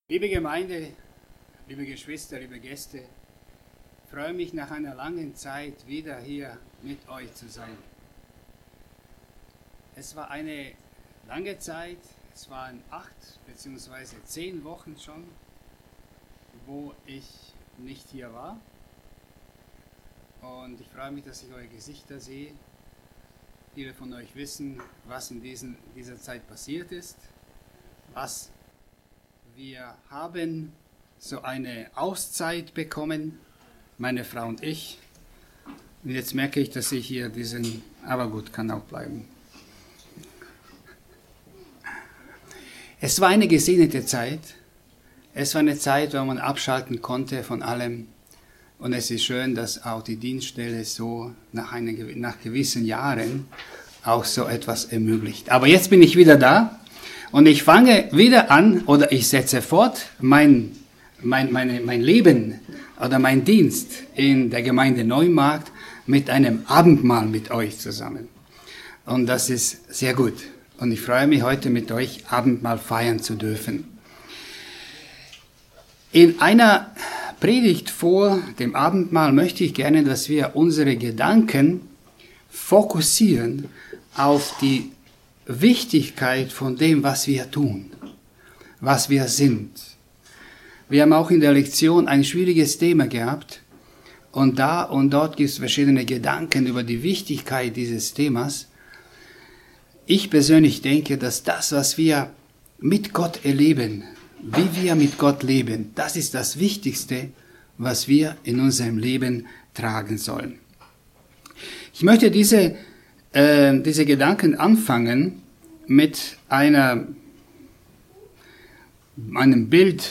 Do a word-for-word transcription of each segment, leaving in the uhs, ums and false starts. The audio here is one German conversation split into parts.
Liebe Gemeinde, liebe Geschwister, liebe Gäste, ich freue mich nach einer langen Zeit wieder hier mit euch zu sein. Es war eine lange Zeit, es waren acht bzw. zehn Wochen schon, wo ich nicht hier war. Und ich freue mich, dass ich eure Gesichter sehe. Viele von euch wissen, was in diesen, dieser Zeit passiert ist, was wir haben so eine Auszeit bekommen, meine Frau und ich. Und jetzt merke ich, dass ich hier diesen, aber gut, kann auch bleiben. Es war eine gesegnete Zeit. Es war eine Zeit, wo man abschalten konnte von allem. Und es ist schön, dass auch die Dienststelle so nach, einer, nach gewissen Jahren auch so etwas ermöglicht. Aber jetzt bin ich wieder da. Und ich fange wieder an, oder ich setze fort mein, mein, meine, mein Leben oder mein Dienst in der Gemeinde Neumarkt mit einem Abendmahl mit euch zusammen. Und das ist sehr gut. Und ich freue mich, heute mit euch Abendmahl feiern zu dürfen. In einer Predigt vor dem Abendmahl möchte ich gerne, dass wir unsere Gedanken fokussieren auf die Wichtigkeit von dem, was wir tun, was wir sind. Wir haben auch in der Lektion ein schwieriges Thema gehabt und da und dort gibt es verschiedene Gedanken über die Wichtigkeit dieses Themas. Ich persönlich denke, dass das, was wir mit Gott erleben, wie wir mit Gott leben, das ist das Wichtigste, was wir in unserem Leben tragen sollen. Ich möchte diese Äh, diese Gedanken anfangen mit einer, einem Bild,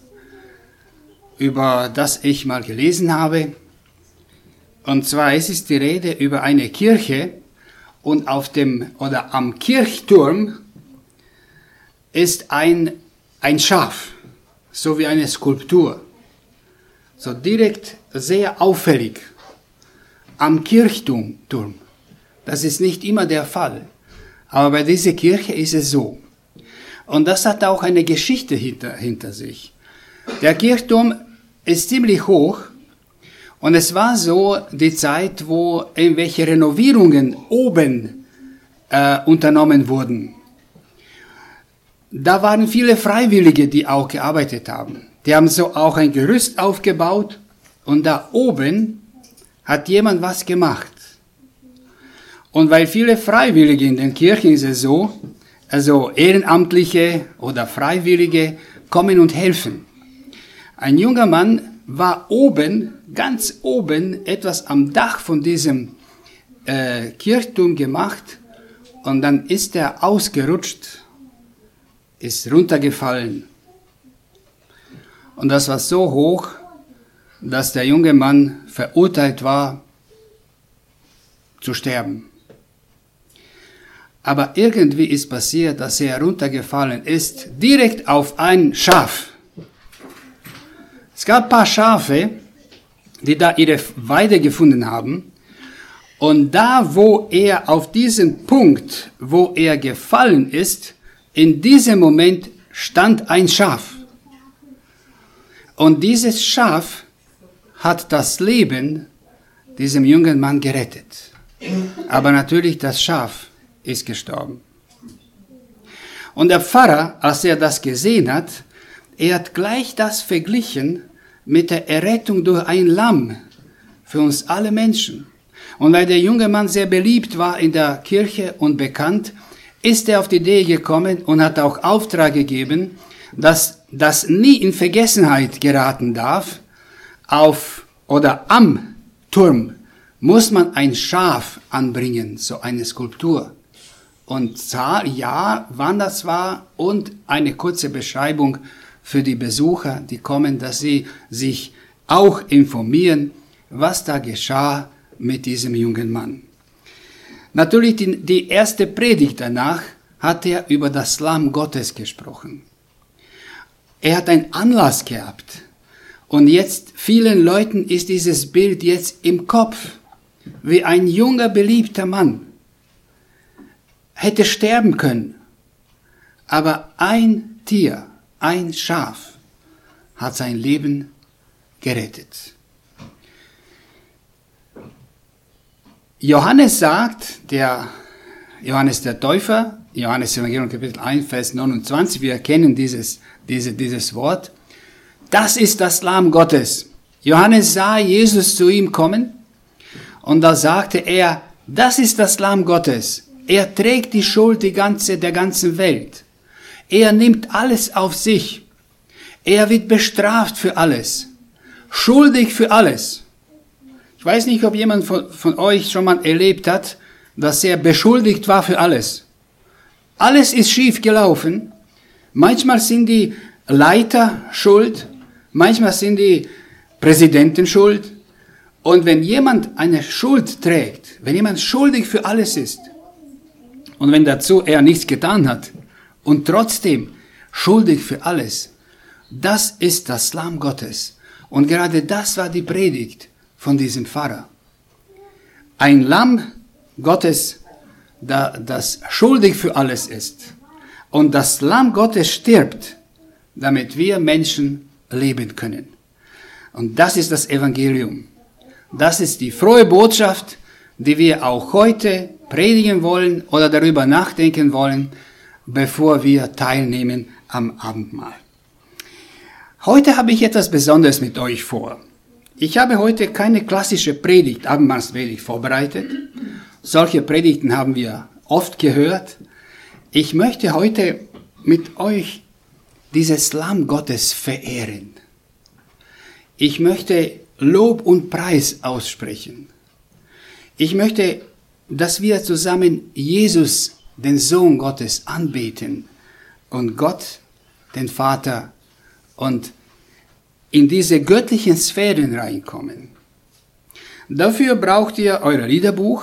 über das ich mal gelesen habe. Und zwar es ist die Rede über eine Kirche und auf dem oder am Kirchturm ist ein, ein Schaf, so wie eine Skulptur, so direkt sehr auffällig am Kirchturm. Das ist nicht immer der Fall, aber bei dieser Kirche ist es so. Und das hat auch eine Geschichte hinter, hinter sich. Der Kirchturm ist ziemlich hoch und es war so die Zeit, wo irgendwelche Renovierungen oben äh, unternommen wurden. Da waren viele Freiwillige, die auch gearbeitet haben. Die haben so auch ein Gerüst aufgebaut und da oben hat jemand was gemacht. Und weil viele Freiwillige in den Kirchen ist es so, also Ehrenamtliche oder Freiwillige kommen und helfen. Ein junger Mann war oben, ganz oben, etwas am Dach von diesem äh, Kirchturm gemacht und dann ist er ausgerutscht, ist runtergefallen. Und das war so hoch, dass der junge Mann verurteilt war, zu sterben. Aber irgendwie ist passiert, dass er runtergefallen ist, direkt auf ein Schaf. Es gab ein paar Schafe, die da ihre Weide gefunden haben. Und da, wo er auf diesen Punkt, wo er gefallen ist, in diesem Moment stand ein Schaf. Und dieses Schaf hat das Leben diesem jungen Mann gerettet. Aber natürlich das Schaf ist gestorben. Und der Pfarrer, als er das gesehen hat, er hat gleich das verglichen mit der Errettung durch ein Lamm für uns alle Menschen. Und weil der junge Mann sehr beliebt war in der Kirche und bekannt, ist er auf die Idee gekommen und hat auch Auftrag gegeben, dass das nie in Vergessenheit geraten darf. Auf oder am Turm muss man ein Schaf anbringen, so eine Skulptur. Und ja, wann das war und eine kurze Beschreibung für die Besucher, die kommen, dass sie sich auch informieren, was da geschah mit diesem jungen Mann. Natürlich die, die erste Predigt danach hat er über das Lamm Gottes gesprochen. Er hat einen Anlass gehabt und jetzt vielen Leuten ist dieses Bild jetzt im Kopf, wie ein junger, beliebter Mann hätte sterben können. Aber ein Tier, ein Schaf, hat sein Leben gerettet. Johannes sagt, der Johannes der Täufer, Johannes Evangelium Kapitel eins, Vers neunundzwanzig, wir erkennen dieses, diese, dieses Wort, das ist das Lamm Gottes. Johannes sah Jesus zu ihm kommen und da sagte er, das ist das Lamm Gottes. Er trägt die Schuld die ganze, der ganzen Welt. Er nimmt alles auf sich. Er wird bestraft für alles. Schuldig für alles. Ich weiß nicht, ob jemand von, von euch schon mal erlebt hat, dass er beschuldigt war für alles. Alles ist schief gelaufen. Manchmal sind die Leiter schuld, manchmal sind die Präsidenten schuld. Und wenn jemand eine Schuld trägt, wenn jemand schuldig für alles ist, und wenn dazu er nichts getan hat, und trotzdem schuldig für alles, das ist das Lamm Gottes. Und gerade das war die Predigt von diesem Pfarrer. Ein Lamm Gottes, das schuldig für alles ist. Und das Lamm Gottes stirbt, damit wir Menschen leben können. Und das ist das Evangelium. Das ist die frohe Botschaft, die wir auch heute predigen wollen oder darüber nachdenken wollen, bevor wir teilnehmen am Abendmahl. Heute habe ich etwas Besonderes mit euch vor. Ich habe heute keine klassische Predigt, Abendmahlspredigt vorbereitet. Solche Predigten haben wir oft gehört. Ich möchte heute mit euch dieses Lamm Gottes verehren. Ich möchte Lob und Preis aussprechen. Ich möchte, dass wir zusammen Jesus, den Sohn Gottes, anbeten und Gott, den Vater, und in diese göttlichen Sphären reinkommen. Dafür braucht ihr euer Liederbuch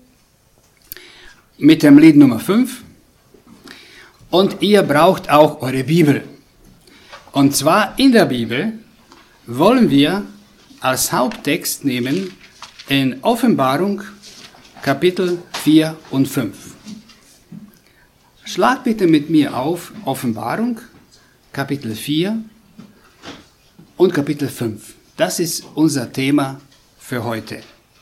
mit dem Lied Nummer fünf und ihr braucht auch eure Bibel. Und zwar in der Bibel wollen wir als Haupttext nehmen in Offenbarung Kapitel vier und fünf. Schlag bitte mit mir auf Offenbarung Kapitel vier und Kapitel fünf. Das ist unser Thema für heute.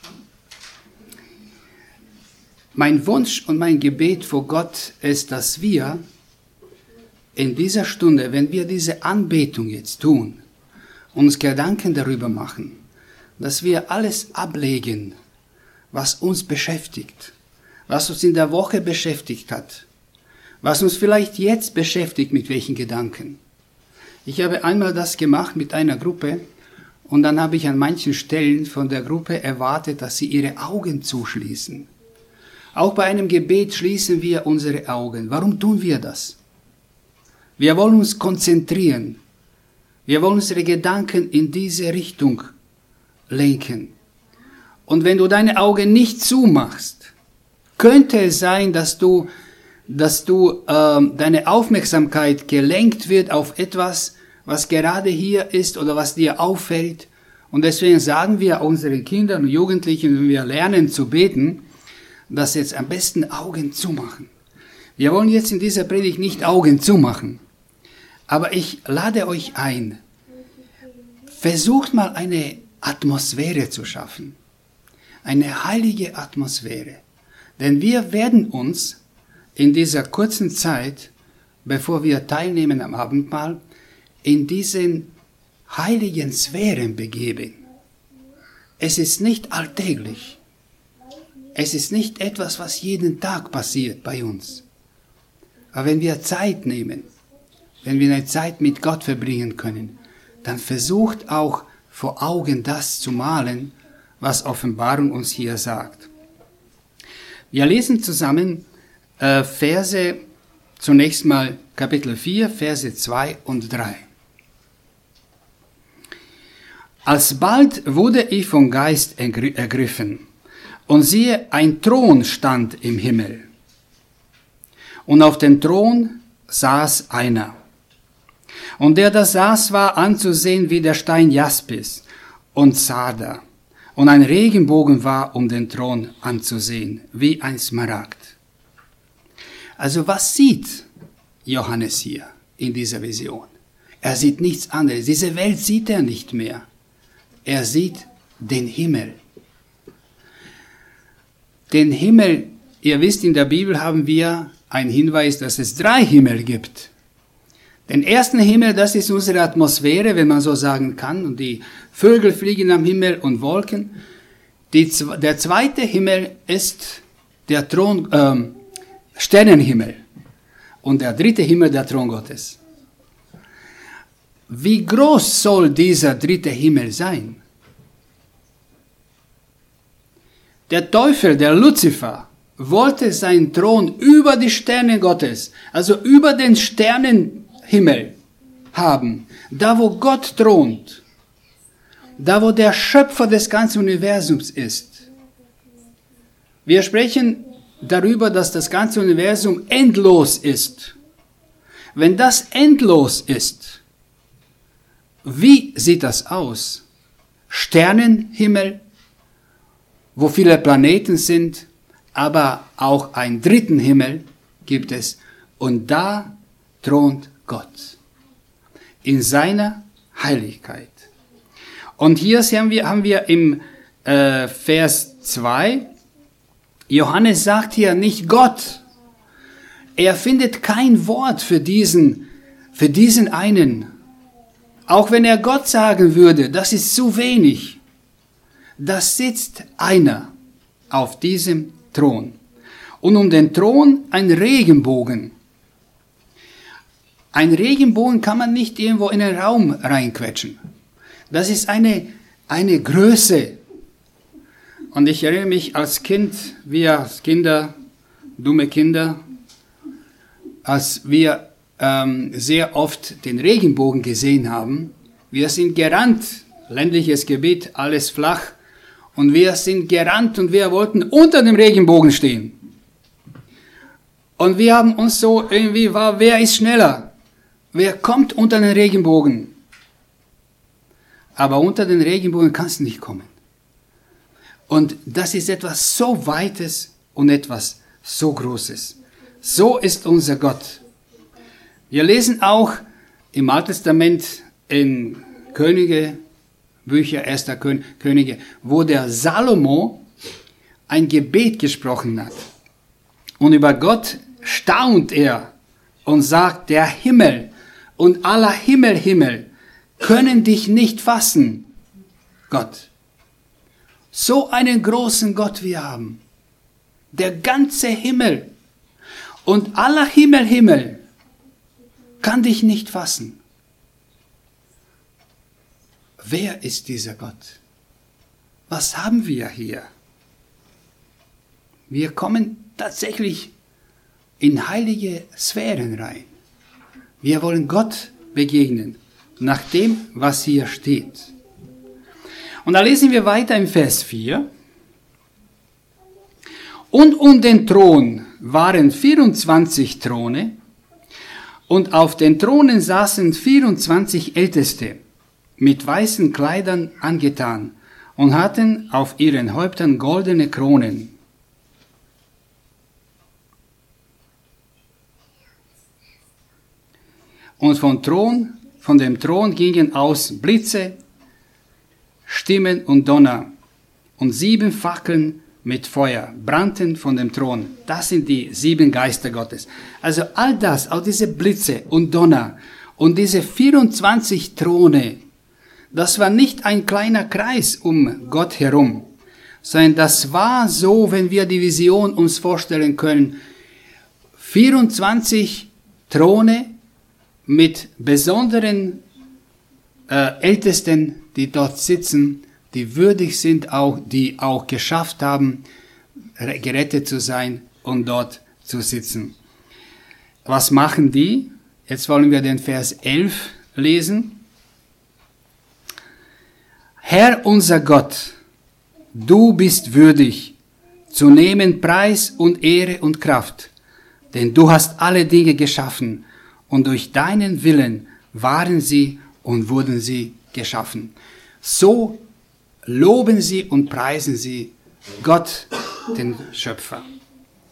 Mein Wunsch und mein Gebet vor Gott ist, dass wir in dieser Stunde, wenn wir diese Anbetung jetzt tun, uns Gedanken darüber machen, dass wir alles ablegen, was uns beschäftigt, was uns in der Woche beschäftigt hat, was uns vielleicht jetzt beschäftigt, mit welchen Gedanken. Ich habe einmal das gemacht mit einer Gruppe und dann habe ich an manchen Stellen von der Gruppe erwartet, dass sie ihre Augen zuschließen. Auch bei einem Gebet schließen wir unsere Augen. Warum tun wir das? Wir wollen uns konzentrieren. Wir wollen unsere Gedanken in diese Richtung lenken. Und wenn du deine Augen nicht zumachst, könnte es sein, dass du, dass du ähm, deine Aufmerksamkeit gelenkt wird auf etwas, was gerade hier ist oder was dir auffällt. Und deswegen sagen wir unseren Kindern und Jugendlichen, wenn wir lernen zu beten, dass jetzt am besten Augen zumachen. Wir wollen jetzt in dieser Predigt nicht Augen zumachen, aber ich lade euch ein, versucht mal eine Atmosphäre zu schaffen, eine heilige Atmosphäre, denn wir werden uns in dieser kurzen Zeit, bevor wir teilnehmen am Abendmahl, in diesen heiligen Sphären begeben. Es ist nicht alltäglich. Es ist nicht etwas, was jeden Tag passiert bei uns. Aber wenn wir Zeit nehmen, wenn wir eine Zeit mit Gott verbringen können, dann versucht auch vor Augen das zu malen, was Offenbarung uns hier sagt. Wir lesen zusammen äh, Verse, zunächst mal Kapitel vier, Verse zwei und drei. Alsbald wurde ich vom Geist ergriffen, und siehe, ein Thron stand im Himmel. Und auf dem Thron saß einer. Und der da saß, war anzusehen wie der Stein Jaspis und Sarder. Und ein Regenbogen war um den Thron anzusehen, wie ein Smaragd. Also was sieht Johannes hier in dieser Vision? Er sieht nichts anderes. Diese Welt sieht er nicht mehr. Er sieht den Himmel. Den Himmel, ihr wisst, in der Bibel haben wir einen Hinweis, dass es drei Himmel gibt. Den ersten Himmel, das ist unsere Atmosphäre, wenn man so sagen kann, und die Vögel fliegen am Himmel und Wolken. Die, der zweite Himmel ist der Thron, ähm, Sternenhimmel. Und der dritte Himmel, der Thron Gottes. Wie groß soll dieser dritte Himmel sein? Der Teufel, der Luzifer, wollte seinen Thron über die Sterne Gottes, also über den Sternenhimmel haben, da wo Gott thront, da wo der Schöpfer des ganzen Universums ist. Wir sprechen darüber, dass das ganze Universum endlos ist. Wenn das endlos ist, wie sieht das aus? Sternenhimmel, wo viele Planeten sind, aber auch einen dritten Himmel gibt es. Und da thront Gott in seiner Heiligkeit. Und hier haben wir, haben wir im äh, Vers zwei, Johannes sagt hier nicht Gott. Er findet kein Wort für diesen, für diesen einen. Auch wenn er Gott sagen würde, das ist zu wenig. Da sitzt einer auf diesem Thron. Und um den Thron ein Regenbogen. Ein Regenbogen kann man nicht irgendwo in den Raum reinquetschen. Das ist eine, eine Größe. Und ich erinnere mich als Kind, wir als Kinder, dumme Kinder, als wir ähm, sehr oft den Regenbogen gesehen haben. Wir sind gerannt, ländliches Gebiet, alles flach. Und wir sind gerannt und wir wollten unter dem Regenbogen stehen. Und wir haben uns so irgendwie, war, wer ist schneller? Wer kommt unter den Regenbogen? Aber unter den Regenbogen kannst du nicht kommen. Und das ist etwas so Weites und etwas so Großes. So ist unser Gott. Wir lesen auch im Alten Testament in Könige, Bücher erster Könige, wo der Salomo ein Gebet gesprochen hat. Und über Gott staunt er und sagt, der Himmel und aller Himmel, Himmel können dich nicht fassen, Gott. So einen großen Gott wir haben. Der ganze Himmel und aller Himmel, Himmel kann dich nicht fassen. Wer ist dieser Gott? Was haben wir hier? Wir kommen tatsächlich in heilige Sphären rein. Wir wollen Gott begegnen, nach dem, was hier steht. Und da lesen wir weiter im Vers vier. Und um den Thron waren vierundzwanzig Throne, und auf den Thronen saßen vierundzwanzig Älteste, mit weißen Kleidern angetan, und hatten auf ihren Häuptern goldene Kronen. Und vom Thron, von dem Thron gingen aus Blitze, Stimmen und Donner, und sieben Fackeln mit Feuer brannten von dem Thron. Das sind die sieben Geister Gottes. Also all das, auch diese Blitze und Donner und diese vierundzwanzig Throne, das war nicht ein kleiner Kreis um Gott herum, sondern das war so, wenn wir die Vision uns vorstellen können, vierundzwanzig Throne mit besonderen äh, Ältesten, die dort sitzen, die würdig sind, auch, die auch geschafft haben, gerettet zu sein und dort zu sitzen. Was machen die? Jetzt wollen wir den Vers elf lesen. Herr unser Gott, du bist würdig, zu nehmen Preis und Ehre und Kraft, denn du hast alle Dinge geschaffen, und durch deinen Willen waren sie und wurden sie geschaffen. So loben sie und preisen sie Gott, den Schöpfer.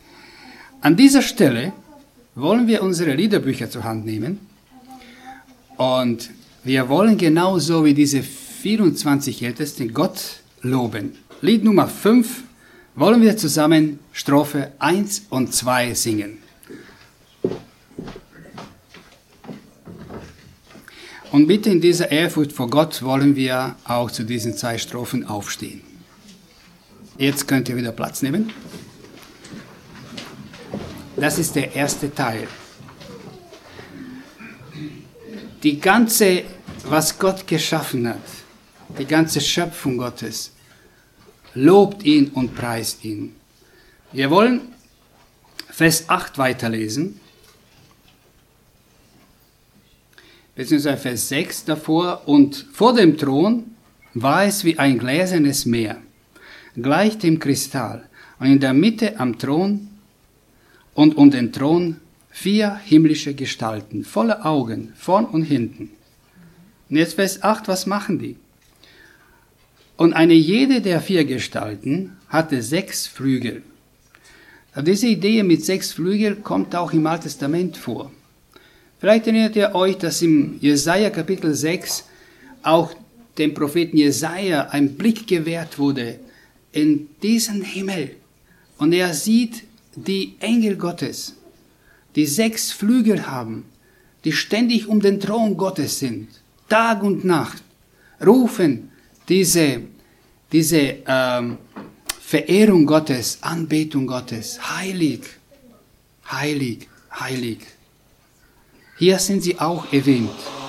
An dieser Stelle wollen wir unsere Liederbücher zur Hand nehmen Und wir wollen genauso wie diese vierundzwanzig Ältesten Gott loben. Lied Nummer fünf wollen wir zusammen Strophe eins und zwei singen. Und bitte in dieser Ehrfurcht vor Gott wollen wir auch zu diesen zwei Strophen aufstehen. Jetzt könnt ihr wieder Platz nehmen. Das ist der erste Teil. Die ganze, was Gott geschaffen hat, die ganze Schöpfung Gottes, lobt ihn und preist ihn. Wir wollen Vers acht weiterlesen, beziehungsweise Vers sechs davor. Und vor dem Thron war es wie ein gläsernes Meer, gleich dem Kristall, und in der Mitte am Thron und um den Thron vier himmlische Gestalten, voller Augen, vorn und hinten. Und jetzt Vers acht, was machen die? Und eine jede der vier Gestalten hatte sechs Flügel. Diese Idee mit sechs Flügeln kommt auch im Alten Testament vor. Vielleicht erinnert ihr euch, dass im Jesaja Kapitel sechs auch dem Propheten Jesaja ein Blick gewährt wurde in diesen Himmel. Und er sieht die Engel Gottes, die sechs Flügel haben, die ständig um den Thron Gottes sind, Tag und Nacht, rufen diese, diese ähm, Verehrung Gottes, Anbetung Gottes, heilig, heilig, heilig. Hier sind sie auch erwähnt.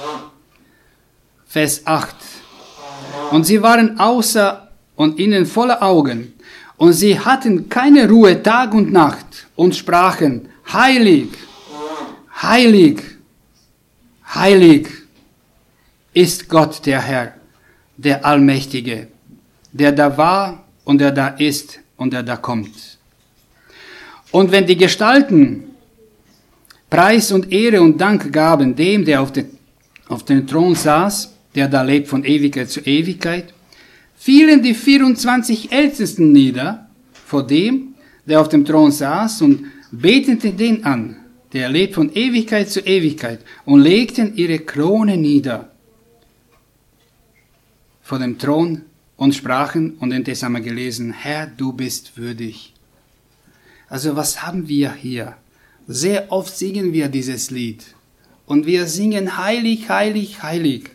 Vers acht. Und sie waren außer und innen voller Augen, und sie hatten keine Ruhe Tag und Nacht und sprachen, heilig, heilig, heilig ist Gott der Herr, der Allmächtige, der da war und der da ist und der da kommt. Und wenn die Gestalten Preis und Ehre und Dank gaben dem, der auf den, auf den Thron saß, der da lebt von Ewigkeit zu Ewigkeit, fielen die vierundzwanzig Ältesten nieder vor dem, der auf dem Thron saß, und beteten den an, der lebt von Ewigkeit zu Ewigkeit, und legten ihre Krone nieder vor dem Thron und sprachen, und das haben wir gelesen, Herr, du bist würdig. Also was haben wir hier? Sehr oft singen wir dieses Lied, und wir singen heilig, heilig, heilig.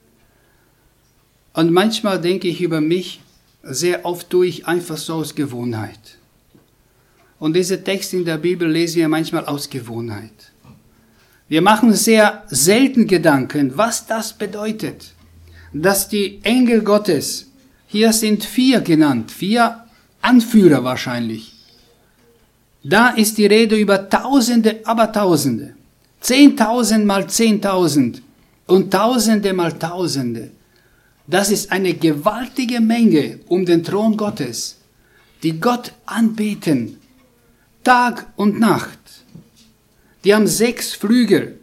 Und manchmal denke ich über mich, sehr oft tue ich einfach so aus Gewohnheit. Und diese Texte in der Bibel lesen wir manchmal aus Gewohnheit. Wir machen sehr selten Gedanken, was das bedeutet, dass die Engel Gottes, hier sind vier genannt, vier Anführer wahrscheinlich. Da ist die Rede über Tausende, aber Tausende, Zehntausend mal Zehntausend und Tausende mal Tausende. Das ist eine gewaltige Menge um den Thron Gottes, die Gott anbeten, Tag und Nacht. Die haben sechs Flügel.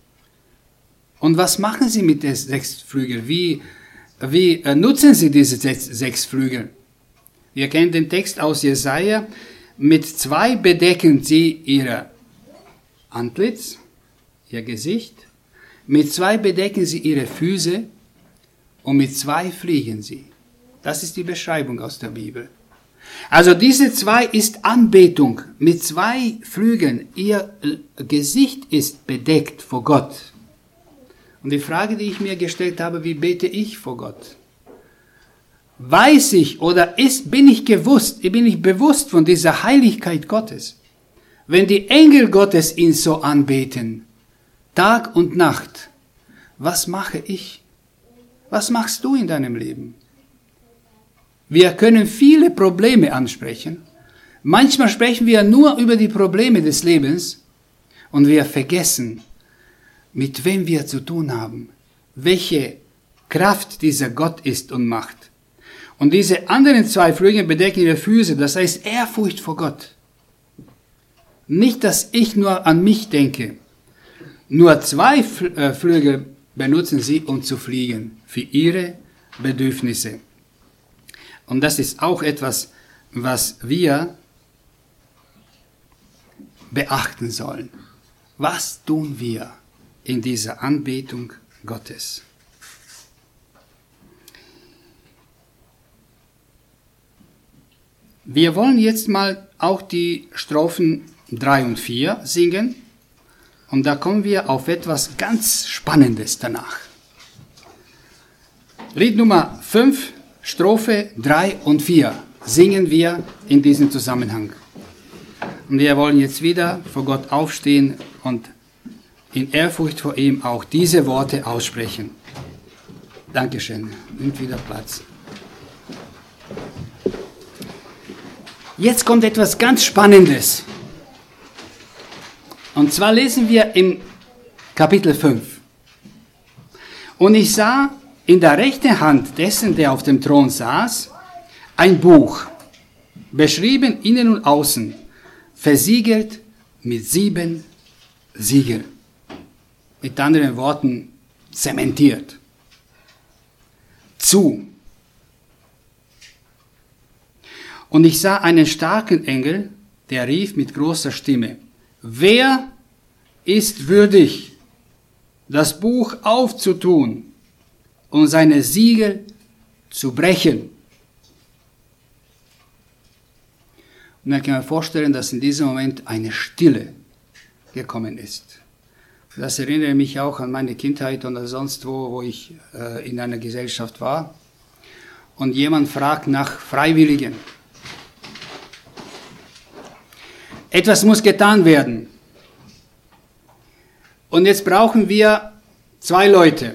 Und was machen sie mit den sechs Flügeln? Wie, wie äh, nutzen sie diese sechs, sechs Flügel? Wir kennen den Text aus Jesaja. Mit zwei bedecken sie ihr Antlitz, ihr Gesicht. Mit zwei bedecken sie ihre Füße. Und mit zwei fliegen sie. Das ist die Beschreibung aus der Bibel. Also diese zwei ist Anbetung. Mit zwei Flügeln. Ihr Gesicht ist bedeckt vor Gott. Und die Frage, die ich mir gestellt habe, wie bete ich vor Gott? Weiß ich oder ist, bin ich gewusst, bin ich bewusst von dieser Heiligkeit Gottes? Wenn die Engel Gottes ihn so anbeten, Tag und Nacht, was mache ich? Was machst du in deinem Leben? Wir können viele Probleme ansprechen. Manchmal sprechen wir nur über die Probleme des Lebens und wir vergessen, mit wem wir zu tun haben, welche Kraft dieser Gott ist und macht. Und diese anderen zwei Flügel bedecken ihre Füße, das heißt Ehrfurcht vor Gott. Nicht, dass ich nur an mich denke. Nur zwei Flügel benutzen sie, um zu fliegen, für ihre Bedürfnisse. Und das ist auch etwas, was wir beachten sollen. Was tun wir in dieser Anbetung Gottes. Wir wollen jetzt mal auch die Strophen drei und vier singen. Und da kommen wir auf etwas ganz Spannendes danach. Lied Nummer fünf, Strophe drei und vier singen wir in diesem Zusammenhang. Und wir wollen jetzt wieder vor Gott aufstehen und in Ehrfurcht vor ihm auch diese Worte aussprechen. Dankeschön. Nimmt wieder Platz. Jetzt kommt etwas ganz Spannendes. Und zwar lesen wir im Kapitel fünf. Und ich sah in der rechten Hand dessen, der auf dem Thron saß, ein Buch, beschrieben innen und außen, versiegelt mit sieben Siegeln. Mit anderen Worten, zementiert. Zu. Und ich sah einen starken Engel, der rief mit großer Stimme: Wer ist würdig, das Buch aufzutun und seine Siegel zu brechen? Und dann kann man vorstellen, dass in diesem Moment eine Stille gekommen ist. Das erinnert mich auch an meine Kindheit oder sonst wo, wo ich äh, in einer Gesellschaft war. Und jemand fragt nach Freiwilligen. Etwas muss getan werden. Und jetzt brauchen wir zwei Leute.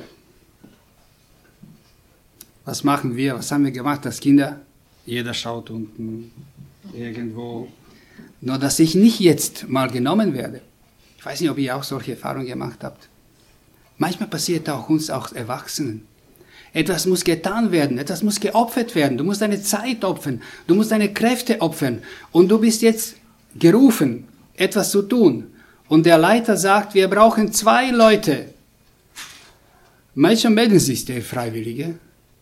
Was machen wir? Was haben wir gemacht als Kinder? Jeder schaut unten irgendwo. Nur, dass ich nicht jetzt mal genommen werde. Ich weiß nicht, ob ihr auch solche Erfahrungen gemacht habt. Manchmal passiert auch uns, auch Erwachsenen. Etwas muss getan werden, etwas muss geopfert werden. Du musst deine Zeit opfern, du musst deine Kräfte opfern. Und du bist jetzt gerufen, etwas zu tun. Und der Leiter sagt, wir brauchen zwei Leute. Manchmal melden sich die Freiwillige,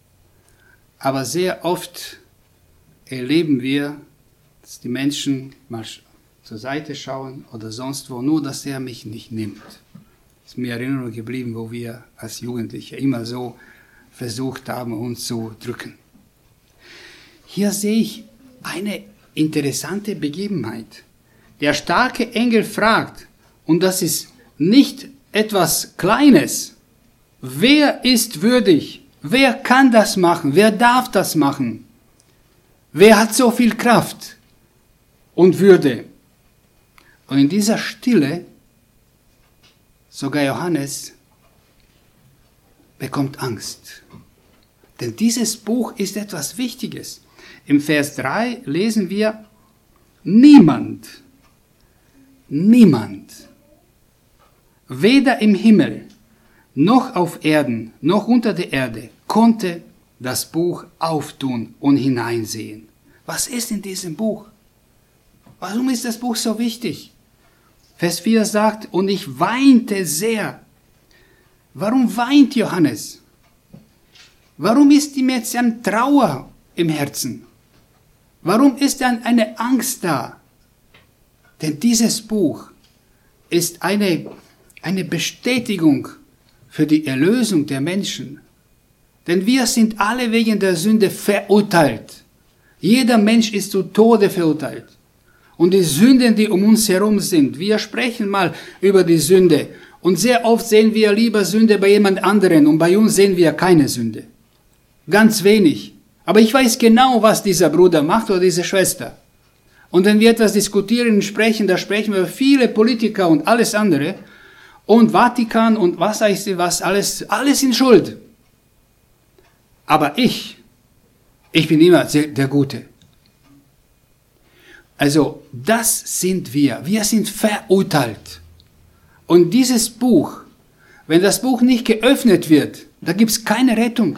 aber sehr oft erleben wir, dass die Menschen mal zur Seite schauen oder sonst wo, nur dass er mich nicht nimmt. Das ist mir Erinnerung geblieben, wo wir als Jugendliche immer so versucht haben, uns zu drücken. Hier sehe ich eine interessante Begebenheit. Der starke Engel fragt, und das ist nicht etwas Kleines, wer ist würdig? Wer kann das machen? Wer darf das machen? Wer hat so viel Kraft und Würde? Und in dieser Stille, sogar Johannes bekommt Angst. Denn dieses Buch ist etwas Wichtiges. Im Vers drei lesen wir, niemand, niemand, weder im Himmel, noch auf Erden, noch unter der Erde, konnte das Buch auftun und hineinsehen. Was ist in diesem Buch? Warum ist das Buch so wichtig? Vers vier sagt, und ich weinte sehr. Warum weint Johannes? Warum ist ihm jetzt eine Trauer im Herzen? Warum ist dann eine Angst da? Denn dieses Buch ist eine, eine Bestätigung für die Erlösung der Menschen. Denn wir sind alle wegen der Sünde verurteilt. Jeder Mensch ist zu Tode verurteilt. Und die Sünden, die um uns herum sind, wir sprechen mal über die Sünde. Und sehr oft sehen wir lieber Sünde bei jemand anderen und bei uns sehen wir keine Sünde. Ganz wenig. Aber ich weiß genau, was dieser Bruder macht oder diese Schwester. Und wenn wir etwas diskutieren und sprechen, da sprechen wir über viele Politiker und alles andere. Und Vatikan und was weiß ich was, alles, alles in Schuld. Aber ich, ich bin immer der Gute. Also, das sind wir. Wir sind verurteilt. Und dieses Buch, wenn das Buch nicht geöffnet wird, da gibt es keine Rettung.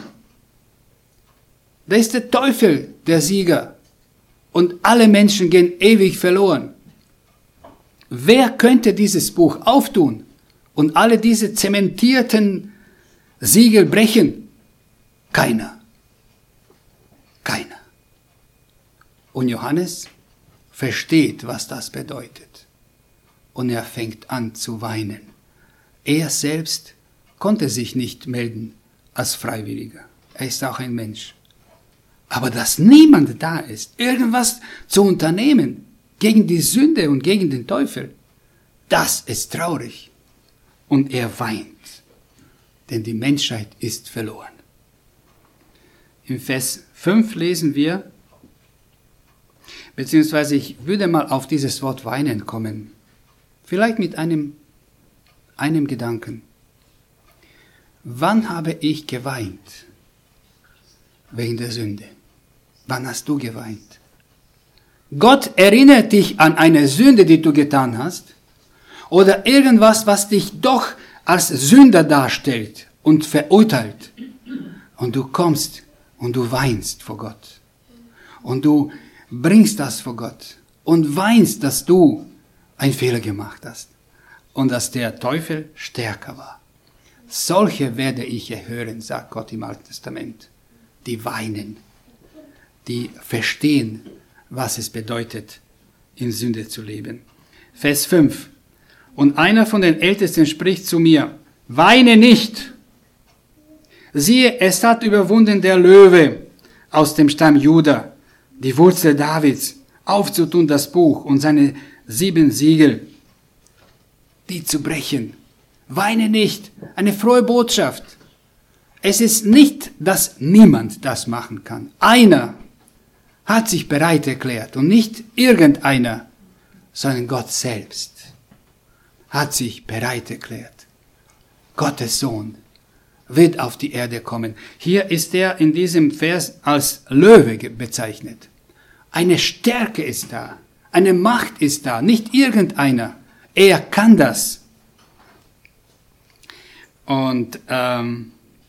Da ist der Teufel der Sieger. Und alle Menschen gehen ewig verloren. Wer könnte dieses Buch auftun und alle diese zementierten Siegel brechen? Keiner. Keiner. Und Johannes versteht, was das bedeutet. Und er fängt an zu weinen. Er selbst konnte sich nicht melden als Freiwilliger. Er ist auch ein Mensch. Aber dass niemand da ist, irgendwas zu unternehmen gegen die Sünde und gegen den Teufel, das ist traurig. Und er weint, denn die Menschheit ist verloren. Im Vers fünf lesen wir, beziehungsweise ich würde mal auf dieses Wort weinen kommen, vielleicht mit einem, einem Gedanken. Wann habe ich geweint wegen der Sünde? Wann hast du geweint? Gott erinnert dich an eine Sünde, die du getan hast, oder irgendwas, was dich doch als Sünder darstellt und verurteilt. Und du kommst und du weinst vor Gott. Und du bringst das vor Gott und weinst, dass du einen Fehler gemacht hast und dass der Teufel stärker war. Solche werde ich erhören, sagt Gott im Alten Testament. Die weinen, die verstehen, was es bedeutet, in Sünde zu leben. Vers fünf. Und einer von den Ältesten spricht zu mir, weine nicht. Siehe, es hat überwunden der Löwe aus dem Stamm Juda, die Wurzel Davids, aufzutun das Buch und seine sieben Siegel, die zu brechen. Weine nicht, eine frohe Botschaft. Es ist nicht, dass niemand das machen kann. Einer hat sich bereit erklärt und nicht irgendeiner, sondern Gott selbst hat sich bereit erklärt. Gottes Sohn wird auf die Erde kommen. Hier ist er in diesem Vers als Löwe bezeichnet. Eine Stärke ist da, eine Macht ist da, nicht irgendeiner. Er kann das. Und ähm,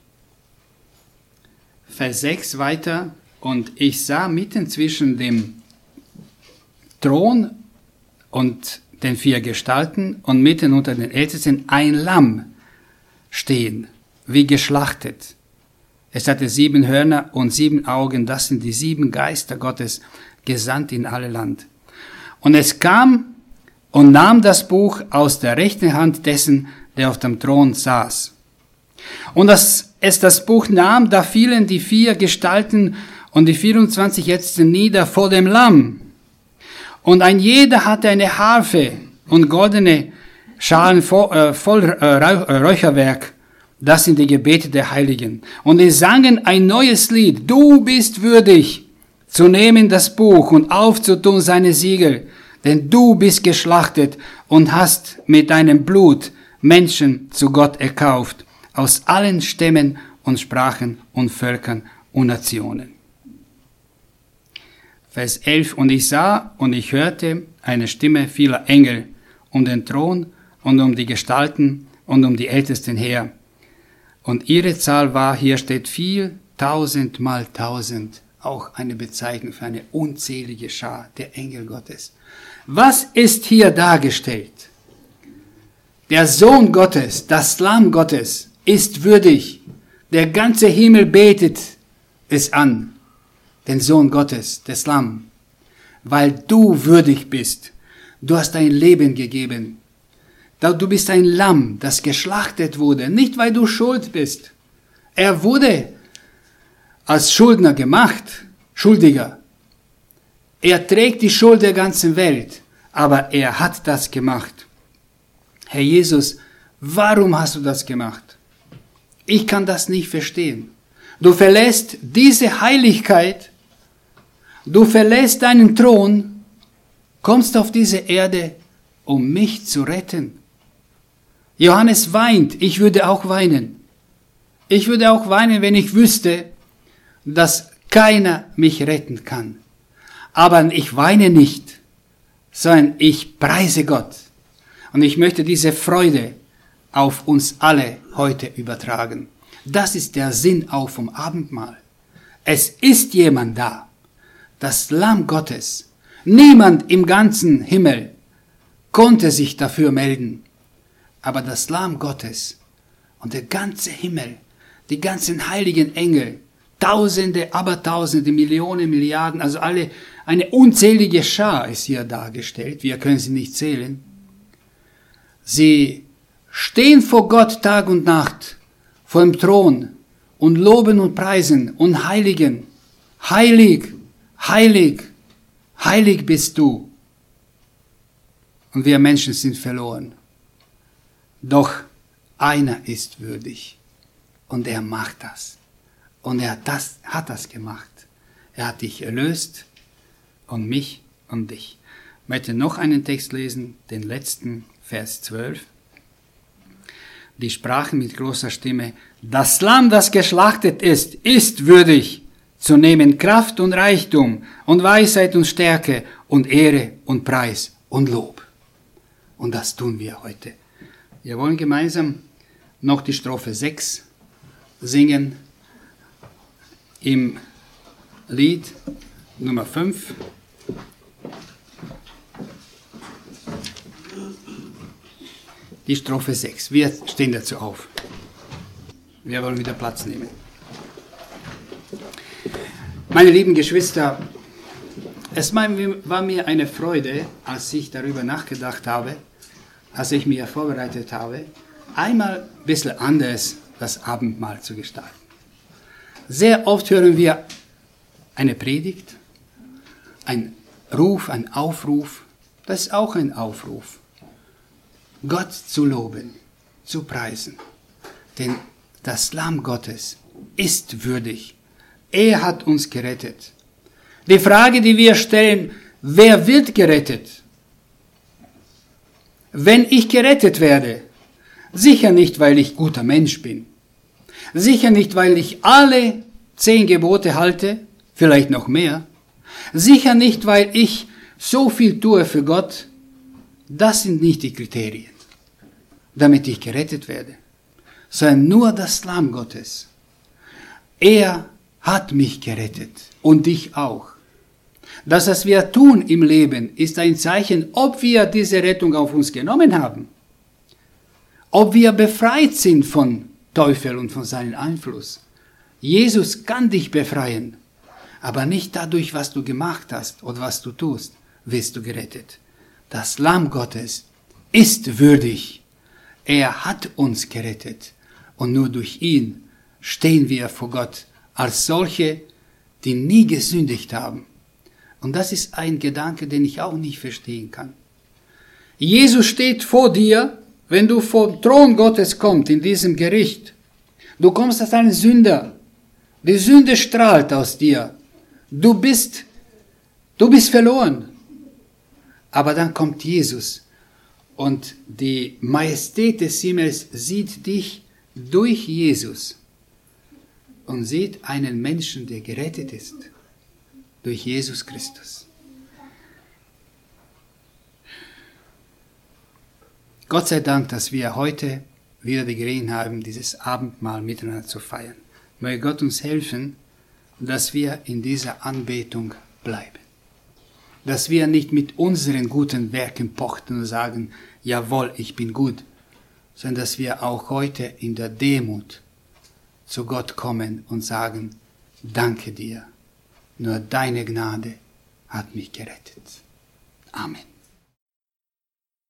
Vers sechs weiter. Und ich sah mitten zwischen dem Thron und den vier Gestalten und mitten unter den Ältesten ein Lamm stehen, wie geschlachtet. Es hatte sieben Hörner und sieben Augen, das sind die sieben Geister Gottes, gesandt in alle Land. Und es kam und nahm das Buch aus der rechten Hand dessen, der auf dem Thron saß. Und als es das Buch nahm, da fielen die vier Gestalten und die vierundzwanzig Ältesten nieder vor dem Lamm. Und ein jeder hatte eine Harfe und goldene Schalen voll, äh, voll äh, Räucherwerk. Das sind die Gebete der Heiligen. Und sie sangen ein neues Lied. Du bist würdig, zu nehmen das Buch und aufzutun seine Siegel. Denn du bist geschlachtet und hast mit deinem Blut Menschen zu Gott erkauft. Aus allen Stämmen und Sprachen und Völkern und Nationen. Vers elf. Und ich sah und ich hörte eine Stimme vieler Engel um den Thron und um die Gestalten und um die Ältesten her. Und ihre Zahl war, hier steht viel, tausend mal tausend, auch eine Bezeichnung für eine unzählige Schar der Engel Gottes. Was ist hier dargestellt? Der Sohn Gottes, das Lamm Gottes, ist würdig. Der ganze Himmel betet es an. Den Sohn Gottes, das Lamm, weil du würdig bist. Du hast dein Leben gegeben. Du bist ein Lamm, das geschlachtet wurde, nicht weil du schuld bist. Er wurde als Schuldner gemacht, Schuldiger. Er trägt die Schuld der ganzen Welt, aber er hat das gemacht. Herr Jesus, warum hast du das gemacht? Ich kann das nicht verstehen. Du verlässt diese Heiligkeit, du verlässt deinen Thron, kommst auf diese Erde, um mich zu retten. Johannes weint, ich würde auch weinen. Ich würde auch weinen, wenn ich wüsste, dass keiner mich retten kann. Aber ich weine nicht, sondern ich preise Gott. Und ich möchte diese Freude auf uns alle heute übertragen. Das ist der Sinn auch vom Abendmahl. Es ist jemand da, das Lamm Gottes. Niemand im ganzen Himmel konnte sich dafür melden. Aber das Lamm Gottes und der ganze Himmel, die ganzen heiligen Engel, Tausende, Abertausende, Millionen, Milliarden, also alle, eine unzählige Schar ist hier dargestellt. Wir können sie nicht zählen. Sie stehen vor Gott Tag und Nacht vor dem Thron und loben und preisen und heiligen. Heilig, heilig, heilig bist du. Und wir Menschen sind verloren. Doch einer ist würdig und er macht das. Und er hat das, hat das gemacht. Er hat dich erlöst und mich und dich. Ich möchte noch einen Text lesen, den letzten, Vers zwölf. Die sprachen mit großer Stimme: Das Lamm, das geschlachtet ist, ist würdig zu nehmen Kraft und Reichtum und Weisheit und Stärke und Ehre und Preis und Lob. Und das tun wir heute. Wir wollen gemeinsam noch die Strophe sechs singen im Lied Nummer fünf. Die Strophe sechs. Wir stehen dazu auf. Wir wollen wieder Platz nehmen. Meine lieben Geschwister, es war mir eine Freude, als ich darüber nachgedacht habe, als ich mich vorbereitet habe, einmal ein bisschen anders das Abendmahl zu gestalten. Sehr oft hören wir eine Predigt, ein Ruf, ein Aufruf, das ist auch ein Aufruf. Gott zu loben, zu preisen. Denn das Lamm Gottes ist würdig. Er hat uns gerettet. Die Frage, die wir stellen, wer wird gerettet? Wenn ich gerettet werde, sicher nicht, weil ich guter Mensch bin. Sicher nicht, weil ich alle zehn Gebote halte, vielleicht noch mehr. Sicher nicht, weil ich so viel tue für Gott. Das sind nicht die Kriterien, damit ich gerettet werde, sondern nur das Lamm Gottes. Er hat mich gerettet und dich auch. Das, was wir tun im Leben, ist ein Zeichen, ob wir diese Rettung auf uns genommen haben, ob wir befreit sind von Teufel und von seinem Einfluss. Jesus kann dich befreien, aber nicht dadurch, was du gemacht hast oder was du tust, wirst du gerettet. Das Lamm Gottes ist würdig. Er hat uns gerettet und nur durch ihn stehen wir vor Gott als solche, die nie gesündigt haben. Und das ist ein Gedanke, den ich auch nicht verstehen kann. Jesus steht vor dir, wenn du vom Thron Gottes kommst, in diesem Gericht. Du kommst als ein Sünder. Die Sünde strahlt aus dir. Du bist, du bist verloren. Aber dann kommt Jesus und die Majestät des Himmels sieht dich durch Jesus und sieht einen Menschen, der gerettet ist. Durch Jesus Christus. Gott sei Dank, dass wir heute wieder die Gelegenheit haben, dieses Abendmahl miteinander zu feiern. Möge Gott uns helfen, dass wir in dieser Anbetung bleiben. Dass wir nicht mit unseren guten Werken pochten und sagen, jawohl, ich bin gut, sondern dass wir auch heute in der Demut zu Gott kommen und sagen, danke dir. Nur deine Gnade hat mich gerettet. Amen.